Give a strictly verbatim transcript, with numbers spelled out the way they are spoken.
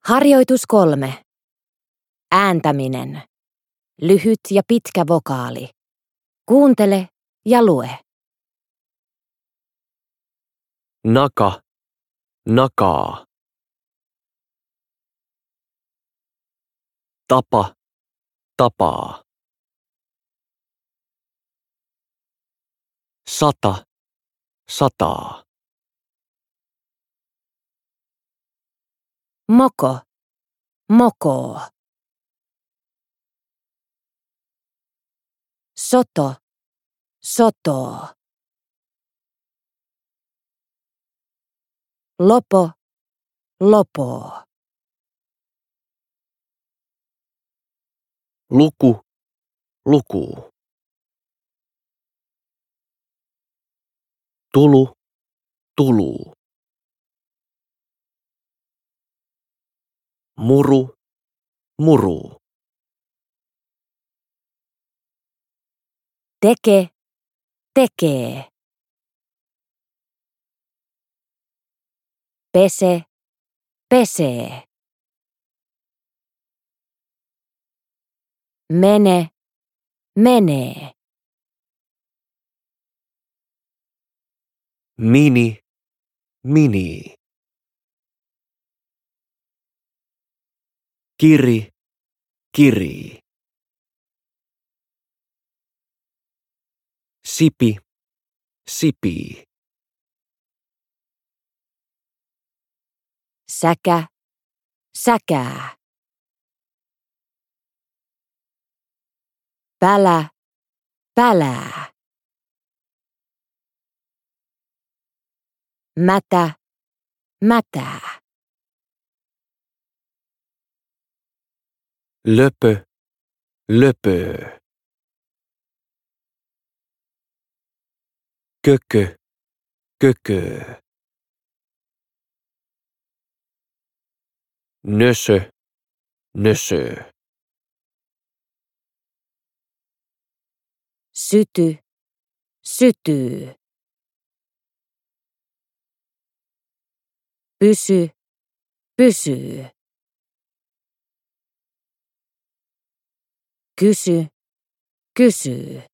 Harjoitus kolme. Ääntäminen. Lyhyt ja pitkä vokaali. Kuuntele ja lue. Naka, nakaa. Tapa, tapaa. Sata, sataa. Moko, mokoo. Soto, sotoo. Lopo, lopoo. Luku, lukuu. Tulu, tuluu. Muru, muruu. Teke, tekee. Pese, pesee. Mene, menee. Mini, minii. Kiri, kirii. Sipi, sipii. Säkä, säkää. Pälä, pälää. Mätä, mätää. Löpö, löpöö. Kökö, kököö. Nösö, nösöö. Syty, sytyy. Pysy, pysyy. Kysy, kysyy.